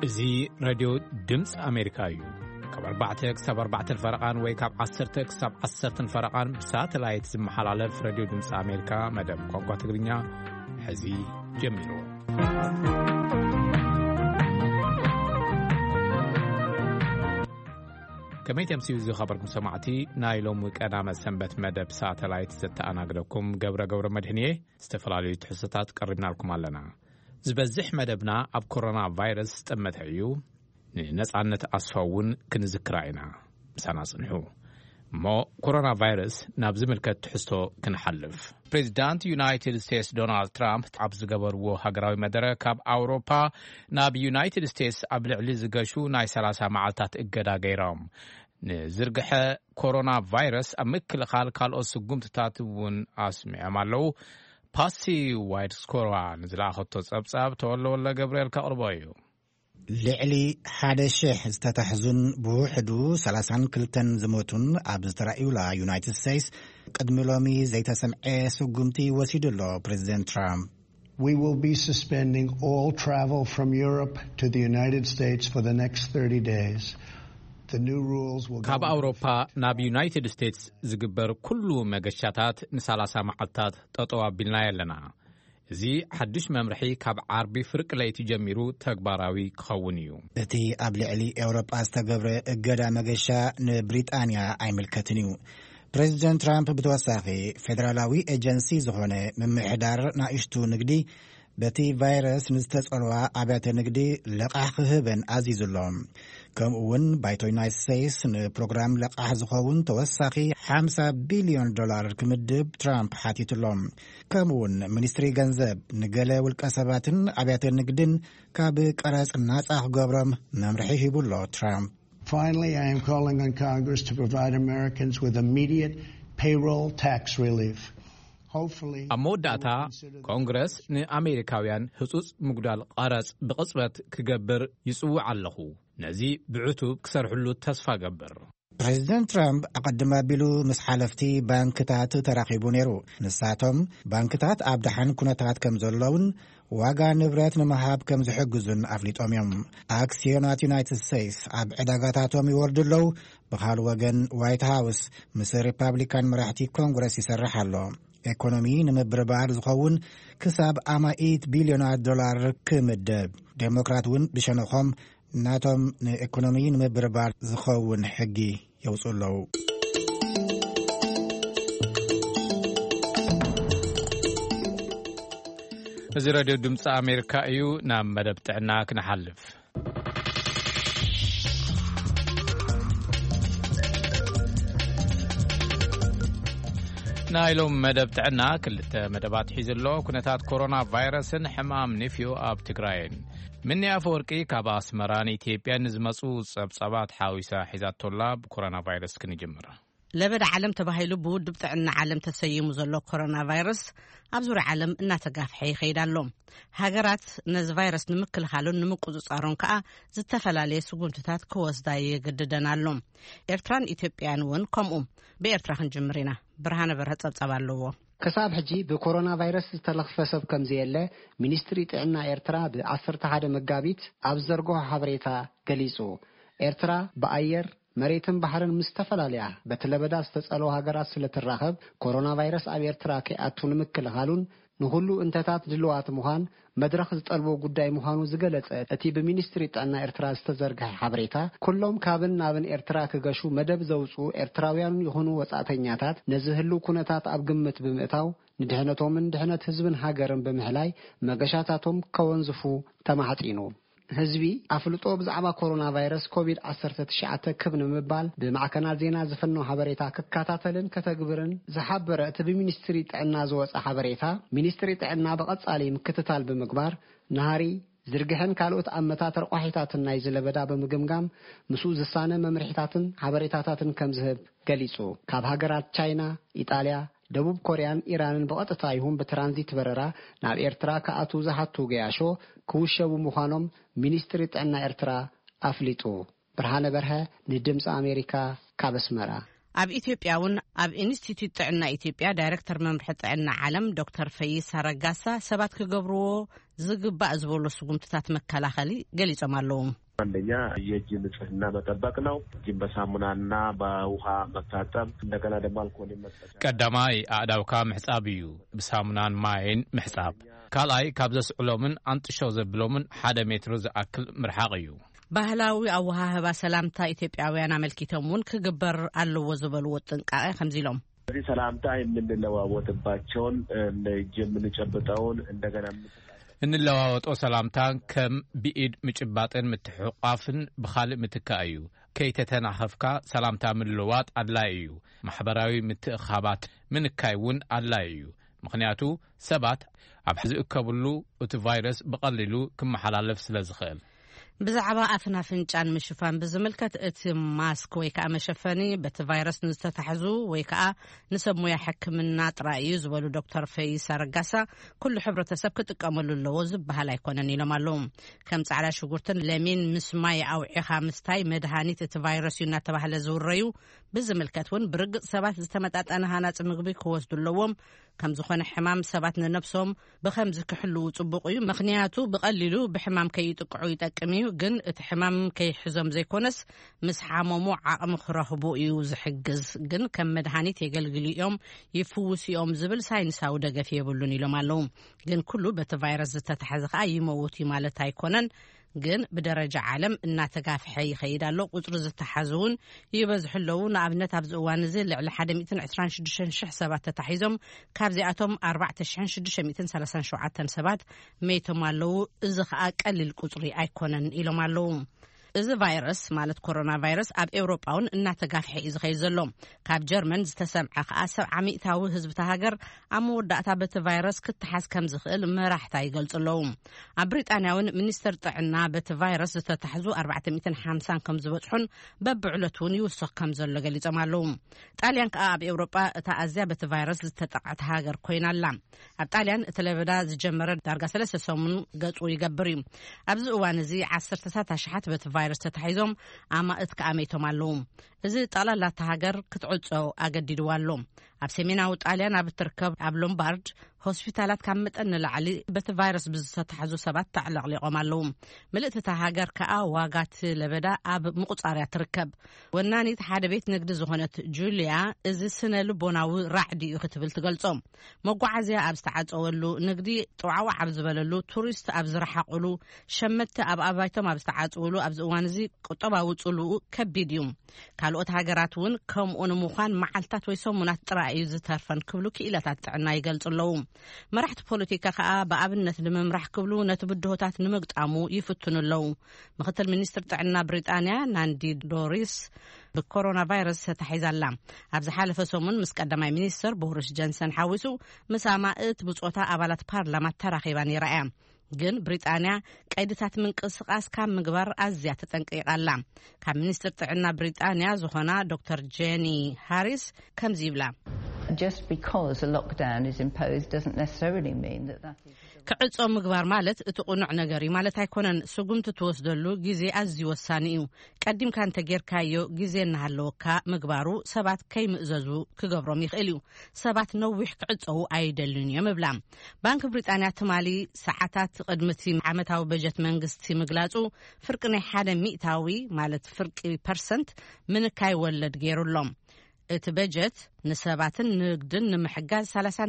زي راديو دمس أمريكايو كبر بعتك سبر بعت الفرقان ويكاب عصرتك سب عصرت الفرقان بساتلايت زم حلالة في راديو دمس أمريكا مدام قوقات تقرينيا حزي جميلو كميت يمسيو زي خبركم سمعتي نايلوم وكأنا سنبت مدى بساتلايت ستة أنا قدوكم قبرة مدهنية استفلالي تحسطات قربنا لكم علينا زبزح مدبنا أب كورونا فيروس تمتعيو نسعنت أصفاون كنذكرائنا مسانا صنحو مو كورونا فيروس نابز ملكة تحسطو كنحلف بريزيدانت يونايتد ستيتس دونالد ترامب عبز قبر وهاقراوي مدرة كاب أوروبا ناب يونايتد ستيتس أبلع لزقشو ناي 3 معالتات إقادا غيرام نزرقح كورونا فيروس أمكل خالقال أسقوم تتاتبون أسمع مالو باسي وايد سكورا نزلا خطو صبصاب تولو ولا جبريل كأربايو لعلي حدا شيح استتحزن بوحدو 32 زموتون عبز ترأيو لا يونايتد ستيتس قدم لومي زي تسمعي سقومتي وسيدلو بريزيدنت ترامب. We will be suspending all travel from Europe to the United States for the next 30 days. The new rules will كاب أوروبا ناب يونايتد ستيتس زقبر كله مقشاتات نسالاسا معلتات تطوى بالنا يلنا زي حدش ممرحي كاب عربي فرق ليتي جميرو تكباراوي كخونيو اتي قبل علي أوروبا استقبر اقادا مقشا نبريطانيا اي ملكتنيو بريزيدنت ترامب بتوساخي فدرالاوي ايجنسي زخونة من محدار نايشتو نقدي بتي فيروس نستسألوا عبات نقدي لقاح هبن عزيز اللهم كم اون بايتو يونايتد ستيتس نبروغرام لقاح زخون توساخي $5 بليون كمدب ترامب حاتيت اللهم كم اون منستري جنزب نقالة والكسباتن عبات نقدن كابك أراس الناس قبرم نمرحيه بولو ترامب. Finally, I am calling on Congress to provide Americans with immediate payroll tax relief. أموداتا كونغرس نأمريكاويان حصوص مقدال قارس بقصبت كجبر يسوع علىه نزي بعتوب كسر حلو تصفى جبر. بريزيدنت ترامب أقدم بلو مسحلفتي بانكتات تراقبون يرو نساتهم بانكتات عبدحن كنتات كمزولون واقع نبرات نمهاب كمزحقزن أفليتهم يوم أكسيونات يونايتد ستيتس عب عداقاتاتهم يوردلو بخال وغن وايت هاوس مس ريبابليكان مرحتي كونغرس يسرح له إيكونومي نمبربار زخون كساب $8 بليون كمدب ديمقراطون بشنخهم ناتهم إيكونومي نمبربار زخون حقي يوصل له እዚ راديو دمس أمريكا أيو نام مدب تعنا كنحلف نايلوم مدب تعنا كلتا مدبات حيزلو كنتات كورونا فيروس حمام نفيو آب تقراين مني أفوركي كابا أسمراني تيبيا نزمسو صبصبات حاويسا حيزات طلاب كورونا فيروس كنجمرة لبدا عالم تباهيلو بود بتاعنا عالم تسيمو زلو كورونا فيروس أبزور عالم إنها تقافحي خيدالهم هاجرات نز فيروس نمكل حالون نمكوزو صارون كأ زتفلالي سقومتتات كوز داي قددنا لهم إرتران إثيوبيان ون كم بإرتراخن جمرينا برهانة برهت صبصبالو كساب حجي بكورونا فيروس تلخفسب كم زيله مينستري تعنا إرترا ب10 مقابيت أبزرقو حبريتا قليسو إرترا بأير مريتن بحرن مستفلاليا بتلبدا استسألو هاجرات سلتراخب كورونا فيروس أب إرترا كأتون مكل حالون نقولو انتتات دلوات مهان مدرخ زطلبو قداي مهانو زغلص اتي بمينستري طنا إرترا استزرغ حبريتا كلهم كابن نابن إرترا كغشو مدب زوصو إرتراويان يهونو وصاتኛታት نزهلو كونتات اب ግምት بمئታው ندهنتهم دهنت حزبن هاجرن بمحلاي مغشاتاتهم كونزفو تمحطينو هزبي أفلطو بزعبا كورونا فيروس كوفيد 19 كبن مبال بمعكنات زينا زفنو حبريتا ككاتاتلن كتغبرن زحبر تبي مينستري طعنا زوص حبريتا مينستري طعنا بقصالي مكتتال بمغبار نهاري زرغحن كالوت امتات رقحيتاتن ناي زلبدا بمغمغام مسو زسانه ممرحيتاتن حبريتاتن كمزهب غليصو كاب هاجرات تشاينا ايطاليا دبوب كوريان إيران بقطة يهم بترانزيت بررا ناب إرترا كأتو زحتو جياشو كوشبو مخانم مينستري تعنا إرترا أفليتو برهانة برها ندمس أمريكا كابسمرا ኣብ ኢትዮጵያውን ኣብ ኢንስቲትዩት ጥዕና ኢትዮጵያ ዳይሬክተር መምርሒ ጥዕና ዓለም ዶክተር ፈይሳ ረጋሳ ሰባት ክገብርዎ ዝግባእ ዝበሉ ስጉምትታት መከላኸሊ ገሊጾም ኣለዉ። አንደኛ የእጅ ንጽህና መጠበቅ ነው። እጅን በሳሙናና በውሃ መታጠብ፣ እንደገና ደግሞ አልኮል መጠቀም። ቀዳማይ አዕዳውካ ምሕጻብ እዩ፣ ብሳሙናን ማይን ምሕጻብ። ካልኣይ ካብ ዘስዕሎምን አንጥሾ ዘብሎምን 1 ሜትር ዝኣክል ምርሓቕ እዩ። ባህላዊ ኣወሃህባ ሰላምታ ኢትዮጵያውያን አመልኪቶም ውን ክግበር ኣለዎ ዝበልዎ ጥንቃቄ ከምዚ ኢሎም እዚህ ሰላምታ የምንለዋወጥባቸውን እጅ የምንጨብጠውን እንደገና እንለዋወጦ ሰላምታ ከም ብኢድ ምጭባጥን ምትሕቋፍን ብኻልእ ምትካእ እዩ። ከይተተናኸፍካ ሰላምታ ምልዋጥ ኣድላይ እዩ። ማሕበራዊ ምትእኻባት ምንካይ ውን ኣድላይ እዩ። ምክንያቱ ሰባት ኣብ ዝእከብሉ እቲ ቫይረስ ብቐሊሉ ክመሓላለፍ ስለ ዝኽእል። ብዛዕባ ኣፍና ፍንጫን ምሽፋን ብዝምልከት እቲ ማስክ ወይ ከዓ መሸፈኒ በቲ ቫይረስ ንዝተታሕዙ ወይ ከዓ ንሰብ ሞያ ሕክምና ጥራይ እዩ ዝበሉ ዶክተር ፈይሳ ረጋሳ ኩሉ ሕብረተሰብ ክጥቀመሉ ኣለዎ ዝበሃል ኣይኮነን ኢሎም ኣለዉ። ከም ጻዕዳ ሽጉርትን ለሚን ምስ ማይ ኣውዒኻ ምስታይ መድሃኒት እቲ ቫይረስ እዩ እናተባህለ ዝውረዩ ብዝምልከት ውን ብርግጽ ሰባት ዝተመጣጠነ ሃናፂ ምግቢ ክወስዱ ኣለዎም። ከም ዝኾነ ሕማም ሰባት ንነፍሶም ብኸምዚ ክሕልው ጽቡቕ እዩ። ምክንያቱ ብቐሊሉ ብሕማም ከይጥቅዑ ይጠቅም እዩ። ግን እቲ ሕማም ከይሕዞም ዘይኮነስ ምስ ሓመሙ ዓቕሚ ክረኽቡ እዩ ዝሕግዝ። ግን ከም መድሃኒት የገልግሉ እዮም ይፍውስ እዮም ዝብል ሳይንሳዊ ደገፍ የብሉን ኢሎም ኣለዉ። ግን ኩሉ በቲ ቫይረስ ዝተታሕዘ ከዓ ይመውት እዩ ማለት ኣይኮነን። ግን ብደረጃ ዓለም እናተጋፍሐ ይኸይድ ኣሎ። ቁጽሪ ዝተሓዙውን ይበዝሑ ኣለዉ። ንኣብነት ኣብዚ እዋን እዚ ልዕሊ 126,000 ሰባት ተታሒዞም ካብዚኣቶም 4,637 ሰባት ሜይቶም ኣለዉ። እዚ ከዓ ቀሊል ቁጽሪ ኣይኮነን ኢሎም ኣለዉ። እዚ ቫይረስ ማለት ኮሮና ቫይረስ ኣብ ኤውሮጳውን እናተጋፍሐ እዩ ዝኸይድ ዘሎ። ካብ ጀርመን ዝተሰምዐ ከዓ 70% ህዝቢ ተሃገር ኣብ መወዳእታ በቲ ቫይረስ ክትሓዝ ከም ዝኽእል መራሕታ ይገልጹ ኣለዉ። ኣብ ብሪጣንያውን ሚኒስተር ጥዕና በቲ ቫይረስ ዝተታሕዙ 450 ከም ዝበጽሑን በብዕለቱ እውን ይውስኽ ከም ዘሎ ገሊጾም ኣለዉ። ጣልያን ከዓ ኣብ ኤውሮጳ እታ ኣዝያ በቲ ቫይረስ ዝተጠቅዐት ሃገር ኮይና ኣላ። ኣብ ጣልያን እቲ ለበዳ ዝጀመረ ዳርጋ 3 ሰሙን ገጹ ይገብር እዩ። ኣብዚ እዋን እዚ 10 ሽሓት በቲ ቫይረስ ተታሒዞም ኣማእት ከኣመይቶም ኣለዉ። እዚ ጠቕላላ ሃገር ክትዕጾ ኣገዲድዋ ኣሎ። ኣብ ሰሜናዊ ጣልያን ኣብ እትርከብ ኣብ ሎምባርድ ሆስፒታላት ካብ መጠን ንላዕሊ በቲ ቫይረስ ብዝተታሕዙ ሰባት ተዕለቕሊቖም ኣለዉ። ምልእቲ እታ ሃገር ከዓ ዋጋት ለበዳ ኣብ ምቁጻርያ ትርከብ። ወናኒት ሓደ ቤት ንግዲ ዝኾነት ጁልያ እዚ ስነ ልቦናዊ ራዕዲ እዩ ክትብል ትገልጾም። መጓዓዝያ ኣብ ዝተዓጸወሉ፣ ንግዲ ጥዋዕዋዕ ኣብ ዝበለሉ፣ ቱሪስት ኣብ ዝረሓቑሉ፣ ሸመቲ ኣብ ኣባይቶም ኣብ ዝተዓጽውሉ ኣብዚ እዋን እዚ ቁጠባዊ ጽልኡ ከቢድ እዩ። ካልኦት ሃገራት እውን ከምኡ ንምዃን መዓልታት ወይ ሰሙናት ጥራይ እዩ ዝተርፈን ክብሉ ክኢላታት ጥዕና ይገልጹ ኣለዉ። መራሕቲ ፖለቲካ ከዓ ብኣብነት ንምምራሕ ክብሉ ነቲ ብድሆታት ንምግጣሙ ይፍትኑ ኣለዉ። ምክትል ሚኒስትር ጥዕና ብሪጣንያ ናንዲ ዶሪስ ብኮሮና ቫይረስ ተታሒዛላ። ኣብ ዝሓለፈ ሰሙን ምስ ቀዳማይ ሚኒስትር ቦሪስ ጆንሰን ሓዊሱ ምስ ኣማእት ብጾታ ኣባላት ፓርላማ ተራኺባን ይረኣያ። ግን ብሪጣንያ ቀይድታት ምንቅስቃስ ካብ ምግባር ኣዝያ ተጠንቂቃላ። ካብ ሚኒስትር ጥዕና ብሪጣንያ ዝኾና ዶክተር ጄኒ ሃሪስ ከምዚ ይብላ Just because a lockdown is imposed doesn't necessarily mean that is ክዕጾ ምግባር ማለት እቲ ቁኑዕ ነገር እዩ ማለት ኣይኮነን። ስጉምቲ ትወስደሉ ግዜ ኣዝዩ ወሳኒ እዩ። ቀዲምካ እንተጌርካዮ ግዜ እናሃለወካ ምግባሩ ሰባት ከይምእዘዙ ክገብሮም ይኽእል እዩ። ሰባት ነዊሕ ክዕጾው ኣይደልን እዮም ይብላ። ባንኪ ብሪጣንያ ትማሊ ሰዓታት ቅድሚቲ ዓመታዊ በጀት መንግስቲ ምግላጹ ፍርቂ ናይ 100 ማለት ፍርቂ ፐርሰንት ምንካይ ወለድ ገይሩሎም። እቲ በጀት ንሰባትን ንግድን ንምሕጋዝ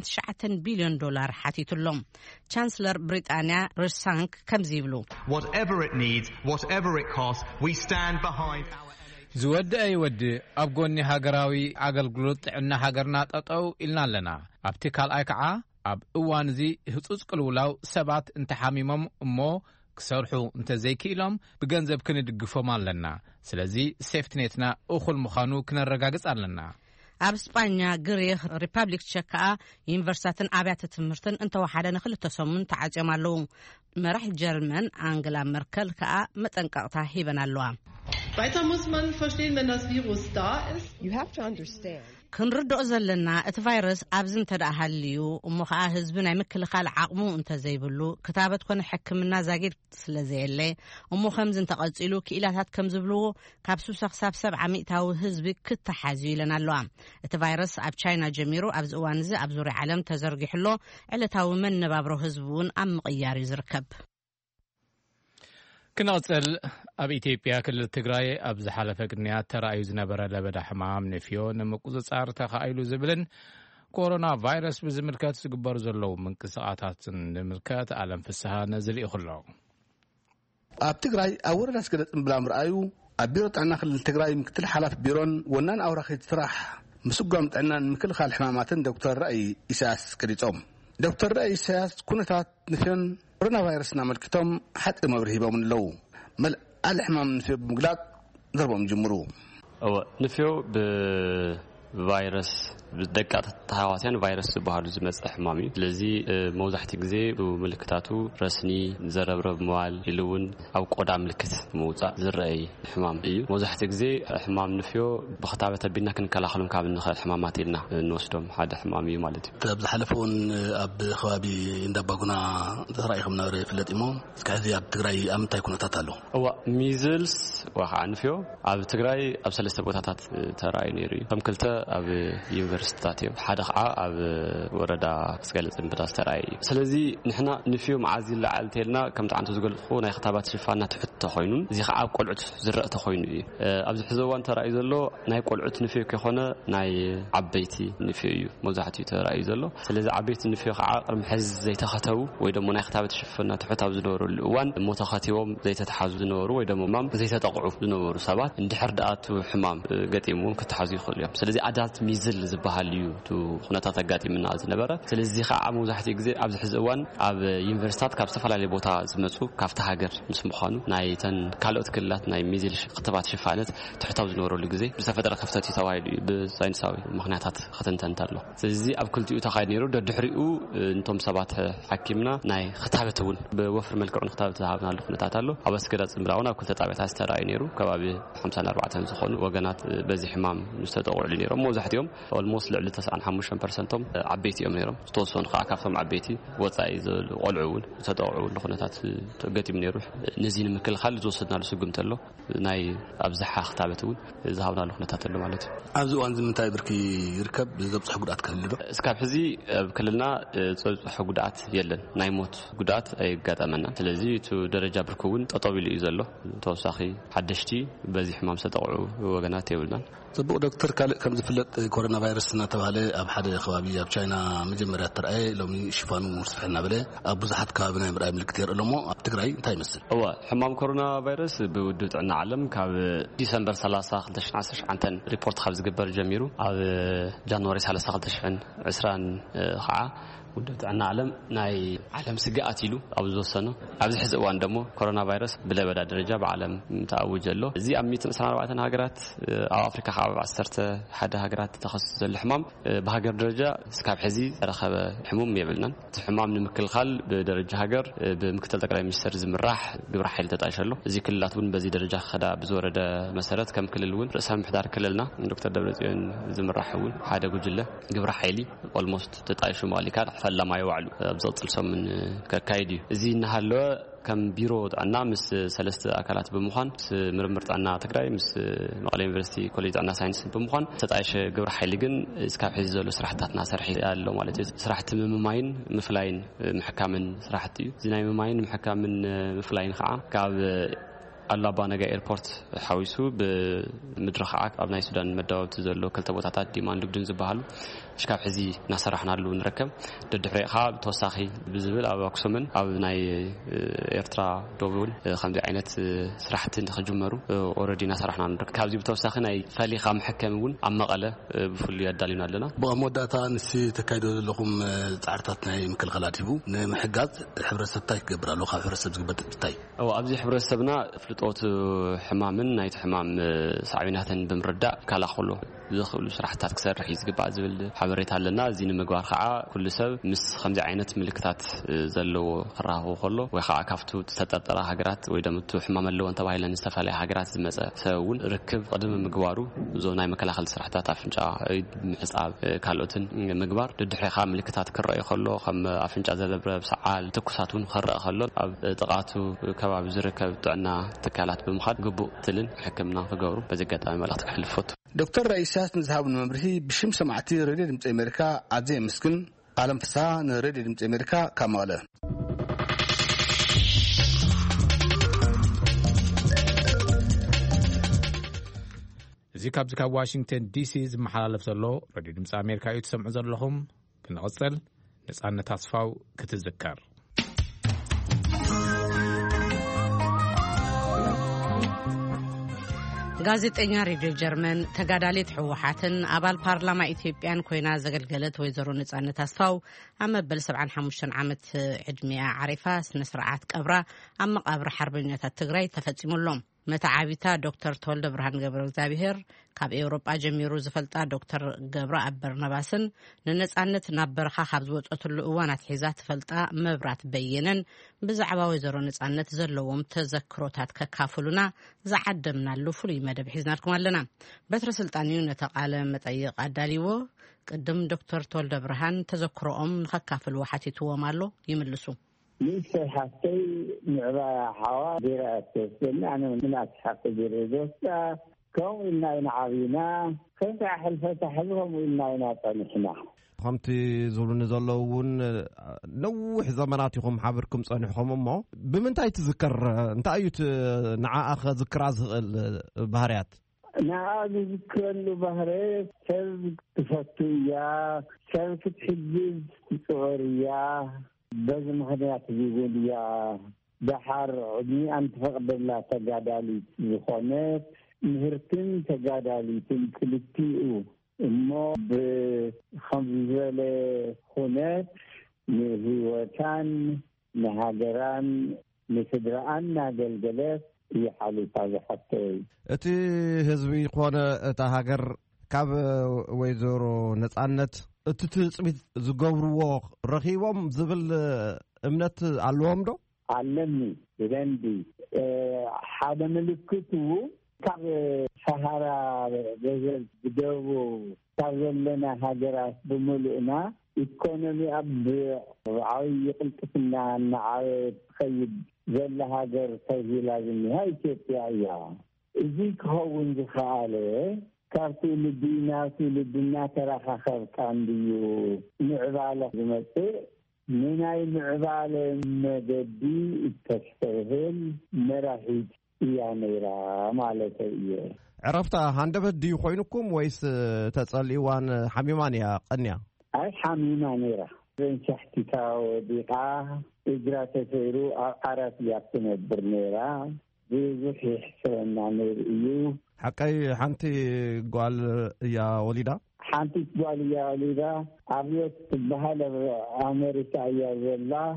39 ቢልዮን ዶላር ሓቲቱሎም። ቻንስለር ብሪጣንያ ሪሳንክ ከምዚ ይብሉ Whatever it needs, whatever it costs, we stand behind our ዝወድአ ይወድእ ኣብ ጎኒ ሃገራዊ ኣገልግሎት ጥዕና ሃገርና ጠጠው ኢልና ኣለና። ኣብቲ ካልኣይ ከዓ ኣብ እዋን እዚ ህጹጽ ቅልውላው ሰባት እንተሓሚሞም እሞ ክሰርሑ እንተዘይክኢሎም ብገንዘብ ክንድግፎም ኣለና። ስለዚ ሴፍትኔትና እኹል ምዃኑ ክነረጋግጽ ኣለና። ኣብ ስጳኛ፣ ግሪክ፣ ሪፐብሊክ ቼክ ከዓ ዩኒቨርሲታትን ኣብያተ ትምህርትን እንተወሓደ ንክልተ ሰሙን ተዓጽዮም ኣለዉ። መራሒ ጀርመን አንገላ መርከል ከዓ መጠንቀቕታ ሂበን ኣለዋ። Weiter muss man verstehen, wenn das Virus da ist. You have to understand. ክንርድኦ ዘለና እቲ ቫይረስ ኣብዚ እንተደኣሃልዩ እሞ ከዓ ህዝቢ ናይ ምክልኻል ዓቕሙ እንተዘይብሉ ክታበት ኮነ ሕክምና ዛጊድ ስለዘየለ እሞ ከምዚ እንተቐፂሉ ክኢላታት ከም ዝብልዎ ካብ 60 ክሳብ 70 ሚእታዊ ህዝቢ ክትሓዝዩ ኢለን ኣለዋ እቲ ቫይረስ ኣብ ቻይና ጀሚሩ ኣብዚ እዋን እዚ ኣብ ዙርያ ዓለም ተዘርጊሕሎ ዕለታዊ መነባብሮ ህዝቢ እውን ኣብ ምቕያር እዩ ዝርከብ ክንቕፅል ኣብ ኢትዮጵያ ክልል ትግራይ ኣብ ዝሓለፈ ቅድሚያት ተራእዩ ዝነበረ ለበዳ ሕማም ንፍዮ ንምቁፅጻር ተኻኢሉ ዝብልን ኮሮና ቫይረስ ብዝምልከት ዝግበሩ ዘለዉ ምንቅስቓሳትን ንምልከት ኣለም ፍስሓ ነዝልኢ ኩሎ ኣብ ትግራይ ኣብ ወረዳ ስገደ ጽምብላ ምርኣዩ ኣብ ቢሮ ጥዕና ክልል ትግራይ ምክትል ሓላፊ ቢሮን ወናን ኣውራኺት ስራሕ ምስጓም ጥዕናን ምክልኻል ሕማማትን ዶክተር ራእይ ኢሳያስ ገሊጾም ዶክተር ራእይ ኢሳያስ ኩነታት ንፍዮን ኮሮና ቫይረስ ናመልክቶም ሓጢ መብርሂ ሂቦም ኣለዉ መልዓል ሕማም ንፍዮ ብምግላጽ ዘርቦም ጅምሩ ንፍዮ ብቫይረስ ብደቃት ተሃዋስያን ቫይረስ ዝበሃሉ ዝመጽእ ሕማም እዩ ስለዚ መብዛሕትኡ ግዜ ምልክታቱ ረስኒ ዘረብረብ መዋል ኢሉ እውን ኣብ ቆዳ ምልክት ምውጻእ ዝረአይ ሕማም እዩ መብዛሕትኡ ግዜ ሕማም ንፍዮ ብኽታበት ኣቢልና ክንከላኸሎም ካብ እንኽእል ሕማማት ኢልና እንወስዶም ሓደ ሕማም እዩ ማለት እዩ ኣብ ዝሓለፈ እውን ኣብ ከባቢ እንዳባጉና ተራእይኩም ነበረ ይፍለጥ እሞ እስካዚ ኣብ ትግራይ ኣብ ምንታይ ኩነታት ኣሎ ሚዝልስ ወይ ከዓ ንፍዮ ኣብ ትግራይ ኣብ 3 ቦታታት ተራእዩ ነይሩ እዩ ከም ክልተ ኣብ ዩኒቨርሲቲታት እዮም ሓደ ከዓ ኣብ ወረዳ ስገለ ጽምብላ ተራእዩ ስለዚ ንሕና ንፍዮ መዓዝ ይለዓል ተልና ከም ጣዕንቱ ዝገልጽኹ ናይ ክታባት ሽፋና ትሕት ተኾይኑ እዚ ከዓ ኣብ ቆልዑት ዝረአ ተኾይኑ እዩ ኣብዚ ሕዚ እዋን ተራእዩ ዘሎ ናይ ቆልዑት ንፍዮ ከይኾነ ናይ ዓበይቲ ንፍዮ እዩ መብዛሕትኡ ተራእዩ ዘሎ ስለዚ ዓበይቲ ንፍዮ ከዓ ቅድሚ ሕዚ ዘይተኸተቡ ወይ ደሞ ናይ ክታባት ሽፋና ትሕት ኣብ ዝነበሩሉ እዋን ሞተኸቲቦም ዘይተተሓዙ ዝነበሩ ወይ ደሞ ማም ዘይተጠቕዑ ዝነበሩ ሰባት እንድሕር ደኣቱ ሕማም ገጢሞም ክትሓዙ ይኽእሉ እዮም ስለዚ ኣዳልት ሚዝል ዝበሃል እዩ ኩነታት ኣጋጢምና ዝነበረ ስለዚ ከዓ መብዛሕትኡ ግዜ ኣብዚ ሕዚ እዋን ኣብ ዩኒቨርሲቲታት ካብ ዝተፈላለዩ ቦታ ዝመጹ ካብቲ ሃገር ምስ ምዃኑ ናይ ተን ካልኦት ክልላት ናይ ሚዝል ክትባት ሽፋነት ትሕታው ዝነበረሉ ግዜ ብዝተፈጠረ ክፍተት እዩ ተባሂሉ ብሳይንሳዊ ምክንያታት ክትንተን ኣሎ ስለዚ ኣብ ክልቲኡ ተኻይድ ነይሩ ደድሕሪኡ እንቶም ሰባት ሓኪምና ናይ ክታበት እውን ብወፍሪ መልክዑን ክታበት ዝሃብናሉ ኩነታት ኣሎ ኣብ ኣስገዳት ጽምብላ እውን ኣብ ክልተ ጣብያታት ተራእዩ ነይሩ ከባቢ 54 ዝኾኑ ወገናት በዚ ሕማም ዝተጠቕዑሉ ነይሮም መብዛሕትኦም almost ልዕሊ 95% ዓበይቲ እዮም ነይሮም ዝተወሰኑ ከዓ ካብቶም ዓበይቲ ወጻኢ ቆልዑ እውን ዝተጠቕዑ ኩነታት ገጢሙ ነይሩ ነዚ ንምክልኻል ዝወሰድናሉ ስጉምቲ ኣሎ ናይ ኣብዝሓ ክታበት እውን ዝሃብናሉ ኩነታት ኣሎ ማለት እዩ ኣብዚ እዋን ንምንታይ ብርኪ ይርከብ ዘብፅሕ ጉድኣት ክህሉ ዶ እስካብ ሕዚ ኣብ ክልልና ዘብፅሕ ጉድኣት የለን ናይ ሞት ጉድኣት ኣይጋጠመና ስለዚ እቲ ደረጃ ብርኪ እውን ጠጠው ኢሉ እዩ ዘሎ ተወሳኺ ሓደሽቲ በዚ ሕማም ዝተጠቕዑ ወገናት የብልናን ጽቡቕ ዶክተር ካልእ ከም ዝፍለጥ ኮሮና ቫይረስ እናተባሃለ ኣብ ሓደ ከባቢ ኣብ ቻይና መጀመርያ ተራእየ ሎሚ ሽፋኑ ስፍሕና በለ ኣብ ብዙሓት ከባቢ ናይ ምርኣይ ምልክት የርኢ ሎሞ ኣብ ትግራይ እንታይ ይመስል ሕማም ኮሮና ቫይረስ ብውድብ ጥዕና ዓለም ካብ ዲሰምበር 30 2019 ሪፖርት ካብ ዝግበር ጀሚሩ ኣብ ጃንዋሪ 30 2020 ከዓ ውድብ ጥዕና ዓለም ናይ ዓለም ስጋኣት ኢሉ ኣብ ዝወሰነ ኣብዚ ሕዚ እዋን ደሞ ኮሮና ቫይረስ ብለበዳ ደረጃ ብዓለም ተኣውጀ ኣሎ እዚ ኣብ 124 ሃገራት ኣብ ኣፍሪካ ካብ 11 ሃገራት ተኸሲሱ ዘሎ ሕማም ብሃገር ደረጃ እስካብ ሕዚ ረኸበ ሕሙም የብልናን እቲ ሕማም ንምክልኻል ብደረጃ ሃገር ብምክትል ጠቅላይ ሚኒስትር ዝምራሕ ግብረ ሓይሊ ተጣይሸሎ እዚ ክልላት እውን በዚ ደረጃ ክኸዳ ብዝወረደ መሰረት ከም ክልል እውን ርእሰ ምሕዳር ክልልና ዶክተር ደብረጽዮን ዝምራሕ እውን ሓደ ጉጅለ ግብረ ሓይሊ ኦልሞስት ተጣይሹ ማሊካ ፈላማ ይዋዕሉ ኣብ ዝቕፅል ሰሙን ከካይድ እዩ እዚ እናሃለወ ከም ቢሮ ጥዕና ምስ ሰለስተ ኣካላት ብምዃን ምስ ምርምር ጥዕና ትግራይ ምስ መቐለ ዩኒቨርሲቲ ኮሌጅ ጥዕና ሳይንስ ብምዃን ተጣይሸ ግብረ ሓይሊ ግን እስካብ ሕዚ ዘሎ ስራሕታትና ሰርሒ ኣሎ ማለት እዩ ስራሕቲ ምምማይን ምፍላይን ምሕካምን ስራሕቲ እዩ እዚ ናይ ምምማይን ምሕካምን ምፍላይን ከዓ ካብ ኣላባ ነጋ ኤርፖርት ሓዊሱ ብምድሪ ከዓ ኣብ ናይ ሱዳን መዳወብቲ ዘሎ ክልተ ቦታታት ዲማን ልግድን ዝበሃሉ እስካብ ሕዚ እናሰራሕናሉ ንርከብ ደድሕሪኡ ከዓ ተወሳኺ ብዝብል ኣብ ኣክሱምን ኣብ ናይ ኤርትራ ደቡብን ከምዚ ዓይነት ስራሕቲ ንኽጅመሩ ኦልሬዲ እናሰራሕና ንርከብ ካብዚ ብተወሳኺ ናይ ፈሊኻ ምሕከም እውን ኣብ መቐለ ብፍሉይ ኣዳሊና ኣለና ብመወዳእታ ንስ ተካይዶ ዘለኹም ፃዕርታት ናይ ምክልኻላት ሂቡ ንምሕጋዝ ሕብረተሰብ እንታይ ክገብር ኣለዎ ካብ ሕብረተሰብ ዝግበር እንታይ ኣብዚ ሕብረተሰብና ፍልጦት ሕማምን ናይቲ ሕማም ሳዕቤናትን ብምርዳእ ካላኸሎ ዝኽእሉ ስራሕታት ክሰርሕ ይዝግባእ ዝብል ሓበሬታ ኣለና እዚ ንምግባር ከዓ ኩሉ ሰብ ምስ ከምዚ ዓይነት ምልክታት ዘለዎ ክራኸቦ ከሎ ወይ ከዓ ካብቱ ተጠርጠራ ሃገራት ወይ ደሞ ሕማም ኣለዎን ተባሂለን ዝተፈለየ ሃገራት ዝመፀ ሰብ እውን ርክብ ቅድሚ ምግባሩ ዞ ናይ መከላኸሊ ስራሕታት ኣፍንጫ ምሕጻብ ካልኦትን ምግባር ድድሕሪኻ ምልክታት ክረአዩ ከሎ ከም ኣፍንጫ ዘለብረብ ሰዓል ትኩሳቱን ክረአ ከሎ ኣብ ጥቃቱ ከባቢ ዝርከብ ጥዕና ትካላት ብምኻድ ግቡእ ትልን ሕክምና ክገብሩ በዘጋጣሚ መልእኽቲ ክሕልፈቱ ዶክተር ኢሳያስ ንዝሃብን መምርሒ ብሽም ሰማዕቲ ሬድዮ ድምፂ ኣሜሪካ ኣዝየ ምስግን ዓለም ፍስሓ ንሬድዮ ድምፂ ኣሜሪካ ካብ መቐለ እዚ ካብዚ ካብ ዋሽንግተን ዲሲ ዝመሓላለፍ ዘሎ ሬድዮ ድምፂ ኣሜሪካ እዩ ትሰምዑ ዘለኹም ክንቐፅል ነጻነት ኣስፋው ክትዝከር ጋዜጠኛ ሬድዮ ጀርመን ተጋዳሊት ሕወሓትን ኣባል ፓርላማ ኢትዮጵያን ኮይና ዘገልገለት ወይዘሮ ነጻነት ኣስፋው ኣብ መበል 75 ዓመት ዕድሜኣ ዓሪፋ ስነ ስርዓት ቀብራ ኣብ መቃብር ሓርበኛታት ትግራይ ተፈጺሙሎም መታዓቢታ ዶክተር ተወልደ ብርሃን ገብረ እግዚአብሔር ካብ ኤውሮጳ ጀሚሩ ዝፈልጣ ዶክተር ገብረ አበርነባስን ንነጻነት ናብ በረኻ ካብ ዝወፀትሉ እዋናት ሒዛ ትፈልጣ መብራት በየነን ብዛዕባ ወይዘሮ ነጻነት ዘለዎም ተዘክሮታት ከካፍሉና ዝዓደምናሉ ፍሉይ መደብ ሒዝናልኩም ኣለና በትረ ስልጣንዩ ነተቃለ መጠይቅ አዳሊዎ ቅድም ዶክተር ተወልደ ብርሃን ተዘክሮኦም ንከካፍሉ ሓቲትዎም ኣሎ ይምልሱ ليس حتى معبا حوا دراسة أنا من أصحاب الدراسة كون إننا عارفين فتح الفتح لهم وإننا طنحنا خمتي زولون زلون نوح زماناتكم حبركم صنحكم أمه بمنتهي تذكر أنت أيت نع أخ ذكر البهارات نعم ذكر البهارات سلك تفتويا سلك تحجز توريا بز مخدات يقول يا بحر عدني أنت فقد الله تجادلي يخونات مهرتين تجادلي تنكلتيو إما بخمسة خونات نهوتان نهاجران نسدران ناجلجلات يحلو تاج حتى. أتي هزبي قوانا تهاجر كاب ويزورو نتعنت تتصبيت زجورو رخيوم زبل أمنت علوم دو؟ علمني رندي هذا ملكته كاب سهرة رجل بدو كاب لنا هاجرات بملؤنا إيكونومي أب عاي قلتنا نعاي خيب زل هاجر تيجي لازم هاي كيفية إذيك هو انتخاله كارتو للدينا تراخا خرطان ديو معبالة زمسي من أي معبالة مددي التشتغل مراحيج إيانيرا مالتا إيه عرفت هاندبت ديو خوينكم ويس تسألي وان حميمان يا قنيا أي حميمانيرا بين شحتكا وديقا إجراء تسيرو أقارات يابتنا برنيرا بيزوحي حسنا نير إيو حكاي حنتي قال يا وليدا حنتي قال يا وليدا أبيت بهال أمريكا يا زلا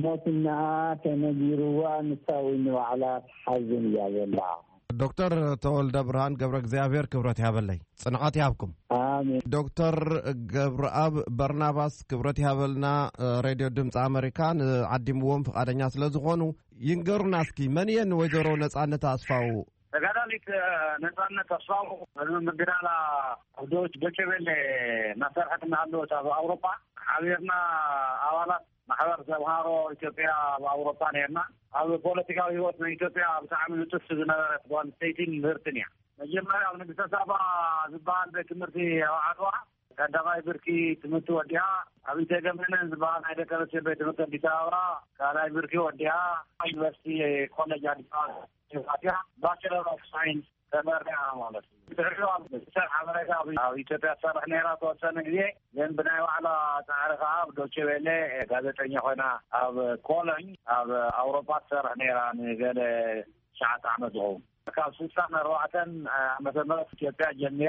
موتنا تنجروا نساوي على حزن يا زلا دكتور تولد برهان قبر እግዚአብሔር ክብረት ያበለይ ጽንዓት ያብኩም አሜን ዶክተር ገብረአብ በርናባስ ክብረት ያበልና ሬዲዮ ድምጽ አሜሪካን አዲምዎም ፈቃደኛ ስለዝኾኑ ይንገሩና እስኪ መንየን ወይዘሮ ነጻነት አስፋው ተጋዳሊት ነጻነት አስፋው በመግዳላ አውዶች በቸበለ ማሰርሐትና አለወታ በአውሮፓ ሐቢርና አዋላት ማህበር ዘብሃሮ ኢትዮጵያ በአውሮፓ ነርና ኣብ ፖለቲካዊ ህይወት ኢትዮጵያ ብጣዕሚ ንጥፍ ዝነበረት ጓል ሰይቲን ምህርትንያ መጀመሪያ ኣብ ንግስተ ሳባ ዝበሃል ቤት ትምህርቲ ዓድዋ ቀዳማይ ብርኪ ትምህርቲ ወዲያ ኣብ ኢተገመነን ዝበሃል ናይ ደቂ ኣንስትዮ ቤት ትምህርቲ ኣዲስ አበባ ካልኣይ ብርኪ ወዲያ ዩኒቨርሲቲ ኮሌጅ አዲስ አበባ ባችለር ኦፍ ሳይንስ ተመሪያ ማለት እዩ ድሕሪኡ ኣብ ሓበሬታ ኣብ ኢትዮጵያ ትሰርሕ ነይራ ተወሰነ ግዜ ግን ብናይ ባዕላ ፃዕሪ ከዓ ዶቼ ቬለ ጋዜጠኛ ኮይና ኣብ ኮሎኝ ኣብ ኣውሮፓ ትሰርሕ ነይራ ንገለ 9 ዓመት ዝኸውን ካብ 64 ዓመተ ምህረት ኢትዮጵያ ጀሚረ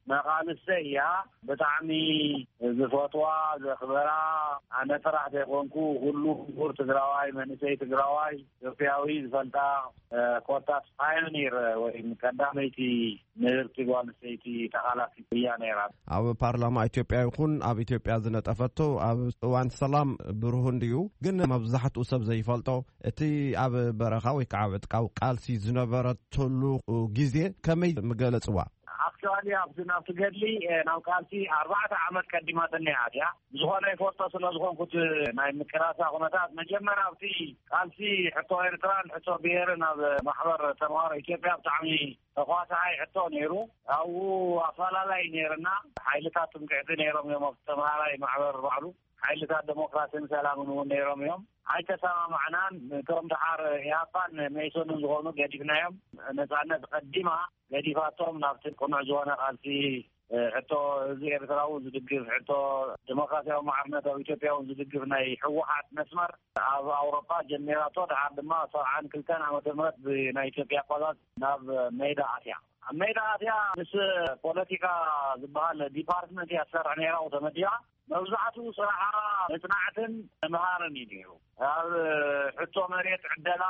نقالسيا بتعمي زفوتوا زخبرا أنا فرح تكونكو كله كورت جراواي من سيد جراواي يوفياوي زفلتا كورتات بايونير وإن كداميتي نرتقوان سيتي تخلافي بيانيرات أو بارلمان إثيوبيا يكون أو إثيوبيا زنت أفتو أو وان سلام برهون ديو جن مبزحت أسب زي فلتو تي أو برخاوي كعبت قال سي زنبرت تلو جزء كمي مجالس وا actually أبزنا تقولي ناوكالتي 4 عامات قديمة النهاية زخانة فرصة سلزخان كنت ناي مكراسة غنطات مجمّر أبتي قالتي حتى إيرتران حتى بيرنا محضر تمهار إثيوبيا بتعمي فقاسة هاي حتى نيرو أو أفلا لا نيرنا حيلتات مقعد نيرم يوم تمهار محضر بعلو حيلتات ديمقراطية سلام نيرم يوم هاي تسامى معنا كرم دحار يابان ميسون زغونو قديفنا يوم نزعنا تقدمها قديفاتهم نابتن كنا جوانا قالتي حتى زي إرتراو زدقف حتى ديمقراطية ومعرنة وإثيوبيا وزدقف ناي حوحات مسمر أوروبا جنراتو دحار دما صارعان كل كان عم تمرت بناي إثيوبيا قضات ناب ميدا آسيا ميدا آسيا بس بوليتيكا زبال ديبارتمنت يأثر عنيرا وتمديا موزعته صراحة نتناعتن مهارن يديرو حتى مريت عدلا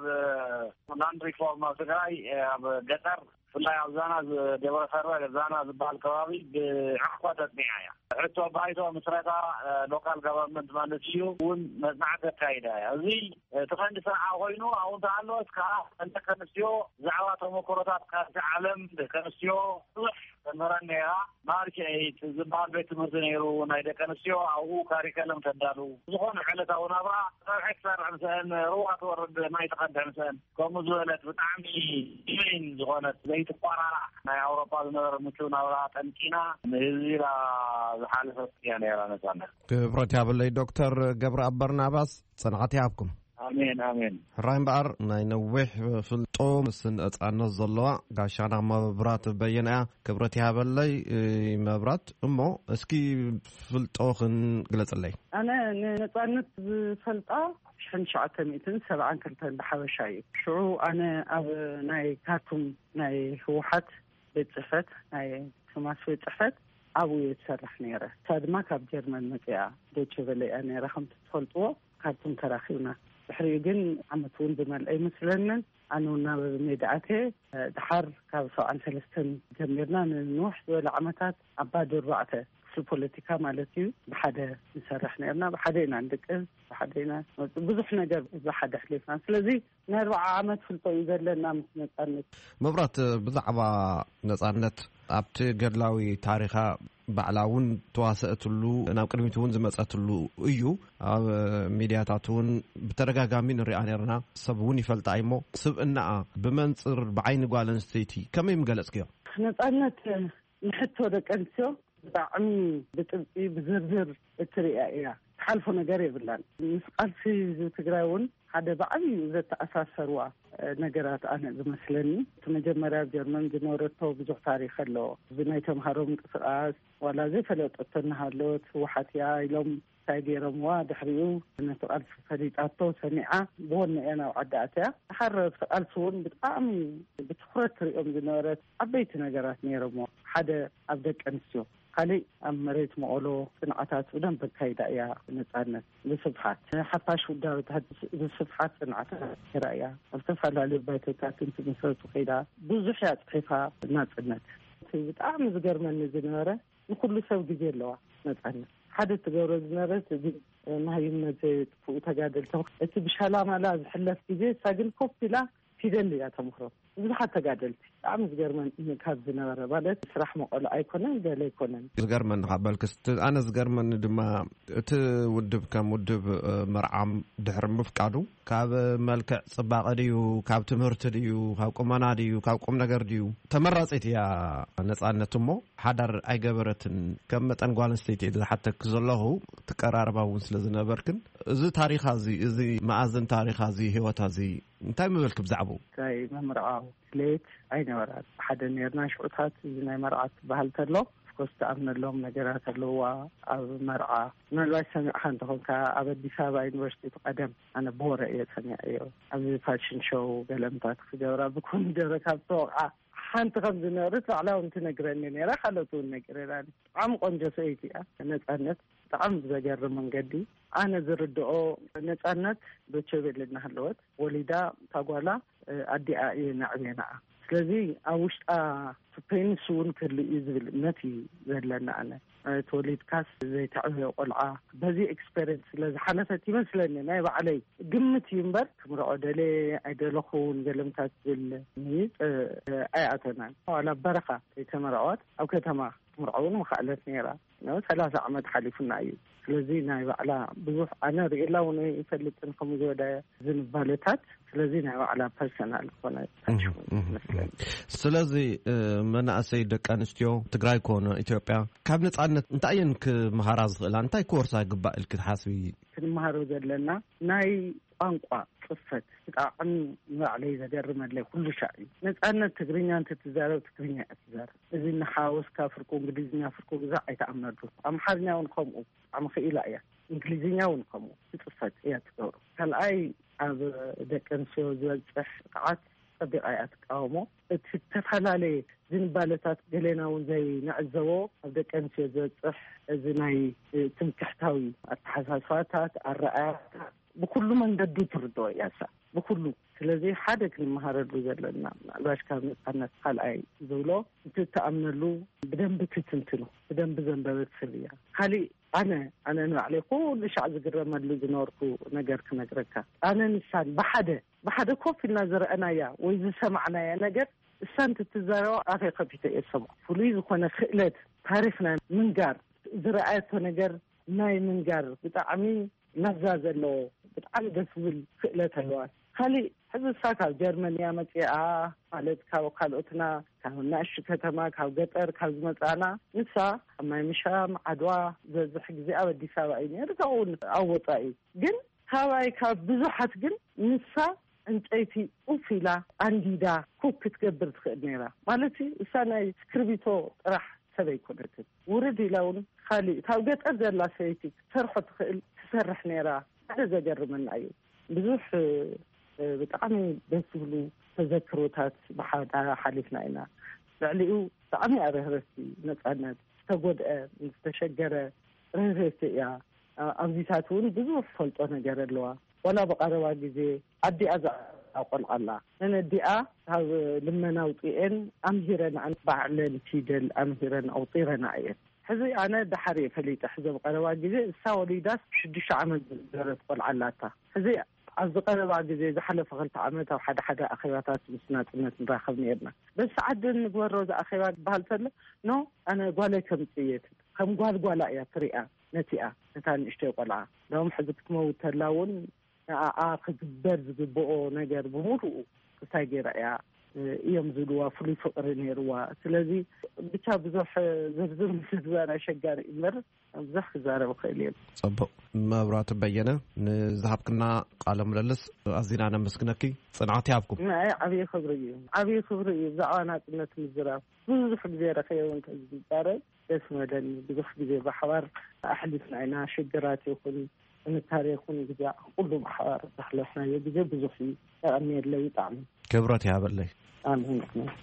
لاند ريفورم تقراي قطر في الله يعزانا دولة خيرة يعزانا زبال كوابي بعقوة تتنيعية حتى بايتو مصريتا لوكال government مالتيو ونتناعت القايدة هذي تخند ساعة غينو أو تعالو اسكا انت كنسيو زعوات ومكورتات كعالم كنسيو مرنيا ماركي زبال بيت مزنيرو نايدا كنسيو أو كاريكالم تدالو زخون حلتا ونابا أكثر عمسان روحة ورد ما يتقدم عمسان كومزولت بتعمي مين زخونت زيت القرارة ناي أوروبا زنر متونا ولا تنكينا نهزيلا زحالفت يعني رانا سانا كبرتي بالله دكتور جبر برناباس صنعتي عبكم آمين آمين راين بقر نوح في الطوم سن أتعنى الظلوة قاشانا مبرات بينا كبرتي بالله مبرات أمو اسكي في الطوخن قلت اللي أنا نتعنت في الطوخ شحن شعات ميتين 7 كنتين بحوشاي شعو أنا أو ناي كاتم ناي هوحات بيتصفت ناي سماس بيتصفت أو يتسرح نيرة صاد ما كاب جرمان مكيا دوتشو بلي أنا رقم تدخلتو كاتم تراخيونا بحريقين عم تقول بمال أي مثلاً أنو ناب ميدعته دحر كاب سوء 3 جميرنا نوح ولا عمتات عبادو الرعته في البوليتيكا مالتيو بحدا نسرح نيرنا بحدينا عندك بحدينا بزح نجر بحدا حليفنا سلازي نربع عمت في الطويل لنا نتعنت مبرات بزعبا نتعنت أبتي قدلاوي تاريخا بعلاون تواسقتلو ناب قدميتون زمصاتلو ايو ميدياتاتون بترغاغامي نريانيرنا سبوني فلطايمو سبنا بمنصر بعين غالنستيتي كم يمغلصكيو نتعنت نحطو دقنسيو بعمي بتبقي بزرزر التريقة حالفو نجار يبلان مسقال في تقراون هذا بعمي ذات أساسروا نجارات أنا بمثلني تمجمرة جرمن جنورته بزوج تاريخ له بنيتهم هروم قصاص ولا زي فلوت أتنها لوت وحتيا يوم تاجرهم وادحريو نسأل فريقاتو سمعة بون أنا وعداتها حرف ألفون بتقامي بتخرج يوم جنورت عبيت نجارات نيرمو حدا أبدك أنسيو قالي أمريت مقولو صنعتات ودم بكايدا يا نتعنت بصفحات حفاش وداوت هاد بصفحات صنعتات رأيها ارتفع على البيتوتات انت مسويتو قيدا بوزحيات قيفا نتعنت بتعمل زقرمان نزنارة نقول سو جزير لوا نتعنت حدث تقول زنارة ما هي مزيد وتقادل انت بشهلامة لا زحلف جزير ساقل كوبي لا في دلي يا تمخرو زحات تقادلتي عم زقرمن كاب زنارة بالت سرح مقول أيكونن ده ليكونن زقرمن حبالكست أنا زقرمن دما ودب كم ودب مرعم دحر مفقادو كاب ملك صباق ديو كاب تمرت ديو كاب قمنا ديو كاب قم نجر ديو تمرصت يا نصانتمو حدر أي جبرتن كم تنقال استيتي حتى كزلهو تقراربا ونسلزنبركن زي تاريخ هذه زي معازن تاريخ هذه هو هذه انتي مبلك بزعبو زي مرعاو ليت أين وراد حدا نيرنا شعوتات زي مرعات بهالتلو كوست أمن لهم نجارات اللي أو مرعى من الوقت سمع عندهم كأبدي سابع يونيفرسيتي قدم أنا بورا إيه سمع أيوه أبدي فاشن شو قلمتات خجورة بكون جركاب توقع حانت خمس نورت على أنت نجرني راح على طول نجرني عم قنجة سيتي أنا عم زجر من قدي أنا زردو نتعنت بتشوف لنا هالوقت ولدا تقولا أدي نعمينا ስለዚህ አውሽጣ ፔንሱን ክሊ ይዝብል ነቲ ዘለና ኣነ ተወሊድካስ ዘይተዕብዮ ቆልዓ በዚ ኤክስፔሪንስ ስለዝሓለፈት ይመስለኒ ናይ ባዕለይ ግምት ይምበር ክምርዖ ደለ ኣይደለኹን ገለምታት ዝብል ኣይኣተናን ዋላ በረኻ የተመርዖት ኣብ ከተማ ምርዖውን መኻእለት ነይራ 30 ዓመት ሓሊፉና እዩ ስለዚ ናይ ባዕላ ብዙሕ ኣነ ርእላ እውን ይፈልጥን ከም ዝወደ ዝንባለታት ስለዚ ናይ ባዕላ ፐርሰናል ኮነ ስለዚ መናእሰይ ደቂ ኣንስትዮ ትግራይ ኮነ ኢትዮጵያ ካብ ነፃነት እንታይን ክመሃራ ዝኽእላ እንታይ ኮርሳ ይግባእ ኢልክ ትሓስቢ ክንመሃሮ ዘለና ናይ ቋንቋ ጽፈት ብጣዕሚ ባዕለይ ዘገርመለይ ኩሉ ሻዕ ነፃነት ትግርኛ እንትትዛረብ ትግርኛ እትዛረብ እዚ ንሓወስ ካፍርቁ እንግሊዝኛ ፍርቁ ግዛ ኣይተኣምነሉ ኣምሓርኛ እውን ከምኡ ኣም ክኢላ እያ እንግሊዝኛ እውን ከምኡ ጽፈት እያ ትገብሩ ካልኣይ ኣብ ደቂ ኣንስትዮ ዝበፅሕ ጥቅዓት ፀቢቃ እያ ትቃወሞ እቲ ተፈላለየ ዝንባለታት ገሌና እውን ዘይንዕዘቦ ኣብ ደቂ ኣንስትዮ ዝበፅሕ እዚ ናይ ትምክሕታዊ ኣተሓሳስባታት ኣረኣያታት بكل من ددو تردو ياسا بكل ስለዚህ ሓደ ክንመሃረሉ ዘለና ምናልባሽ ካብ ነፃነት ካልኣይ ዝብሎ እንትተኣምነሉ ብደንብ ትትንትኑ ብደንብ ዘንበበት ስልያ ካሊእ ኣነ ንባዕለይ ኩሉ ሻዕ ዝግረመሉ ዝነበርኩ ነገር ክነግረካ ኣነ ንሳን ብሓደ ኮፍ ኢልና ዝረአናያ ወይ ዝሰማዕናያ ነገር እሳን ትትዛረባ ኣፈይ ከፊተ እየ ሰምዖ ፍሉይ ዝኾነ ክእለት ታሪክና ምንጋር ዝረኣየቶ ነገር ናይ ምንጋር ብጣዕሚ መዛዝ ኣለዎ ብጣዕሚ ደስ ዝብል ክእለት ኣለዋ ካሊእ ሕዚ ሳ ካብ ጀርመንያ መፂኣ ማለት ካብ ካልኦትና ካብ ናእሽ ከተማ ካብ ገጠር ካብ ዝመፃና ንሳ ኣብ ማይ ምሻም ዓድዋ ዝበዝሕ ግዜ ኣብ ኣዲስ ኣበባ እዩ ነይሩ እውን ኣብ ወፃኢ ግን ካብኣይ ካብ ብዙሓት ግን ንሳ እንጨይቲ ኡፊላ ኣንዲዳ ኩክ ክትገብር ትኽእል ነይራ ማለት እሳ ናይ ስክርቢቶ ጥራሕ ሰብ ኣይኮነትን ውርድ ኢላ እውን ካሊእ ካብ ገጠር ዘላ ሰበይቲ ክትሰርሖ ትኽእል ትሰርሕ ነይራ ሓደ ዘገርመና እዩ ብዙሕ ብጣዕሚ ደስ ዝብሉ ተዘክሮታት ብሓዳ ሓሊፍና ኢና ልዕሊኡ ብጣዕሚ ርህረህቲ ነፃነት ዝተጎድአ ዝተሸገረ ርህረህቲ እያ ኣብዚታት እውን ብዙሕ ፈልጦ ነገር ኣለዋ ወላ ብቐረባ ግዜ ኣዲኣ ቆልዓላ ነነዲኣ ካብ ልመና ውፅአን ኣምሂረን ባዕለን ፊደል ኣምሂረን ኣውጢረና እየን ሕዚ ኣነ ድሓር የፈሊጠ ሕዚ ብቐረባ ግዜ እሳ ወሊዳስ 6 ዓመት ዝገበረት ቆልዓላታ ሕዚ ኣብ ዝቐረባ ግዜ ዝሓለፈ 2 ዓመት ኣብ ሓደ ኣኼባታት ምስ ናጽነት ንራኸብ ነርና በስ ሰዓት ንግበሮ ዝኣኼባ ክበሃል ተሎ ኖ ኣነ ጓለይ ከምፅየት ከም ጓልጓላ እያ ትሪኣ ነቲኣ ነታ ንእሽተይ ቆልዓ ሎም ሕዚ ክትመውት ተላ እውን ንኣኣ ክግበር ዝግብኦ ነገር ብምሉኡ ክሳይ ገይራ እያ እዮም ዝብልዋ ፍሉይ ፍቅሪ ነይርዋ ስለዚ ብቻ ብዙሕ ዝርዝር ምስዝበራ ሸጋሪ እምበር ብዙሕ ክዛረብ ክእል እየ ፅቡቅ መብራቱ በየነ ንዝሃብክና ቃለ ምልልስ ኣዝና ነመስግነኪ ፅንዓት ይሃብኩም ዓብዪ ክብሪ እዩ ብዛዕባ ናጽነት ምዝራብ ብዙሕ ግዜ ረኸየ እውን ከዝዛረብ ደስ መደኒ ብዙሕ ግዜ ብሓባር ኣሕሊፍና ኢና ሽግራት ይኹን እንታሪኹን ግዜ ኩሉ ብሓባር ዘሕለፍናዮ ግዜ ብዙሕ እዩ ጠቐሚየለይ ብጣዕሚ ክብረት ይሃበለይ ኣሚን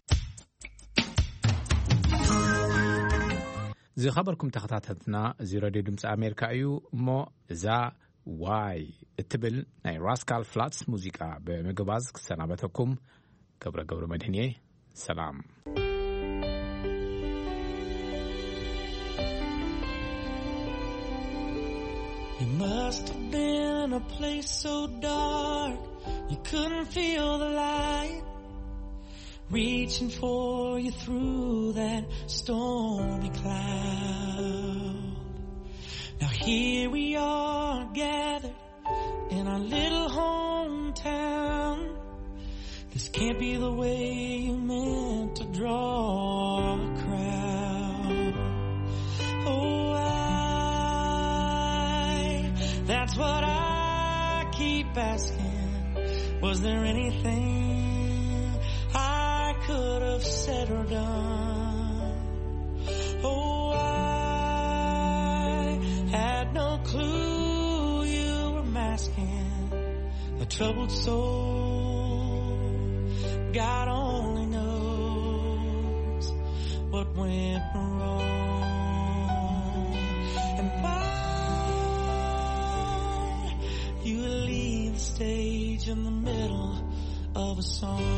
እዚ ኸበርኩም ተኸታተልና እዚ ሬድዮ ድምፂ ኣሜሪካ እዩ እሞ እዛ ዋይ እትብል ናይ ራስካል ፍላትስ ሙዚቃ ብምግባዝ ክሰናበተኩም ገብረ መድህንየ ሰላም You must have been in a place so dark you couldn't feel the light reaching for you through that stormy cloud. Now here we are gathered in our little hometown. This can't be the way you meant to draw a crowd. Oh, that's what I keep asking. Was there anything I could have said or done? Oh, I had no clue you were masking a troubled soul. God only knows. went wrong. And why you leave the stage in the middle of a song.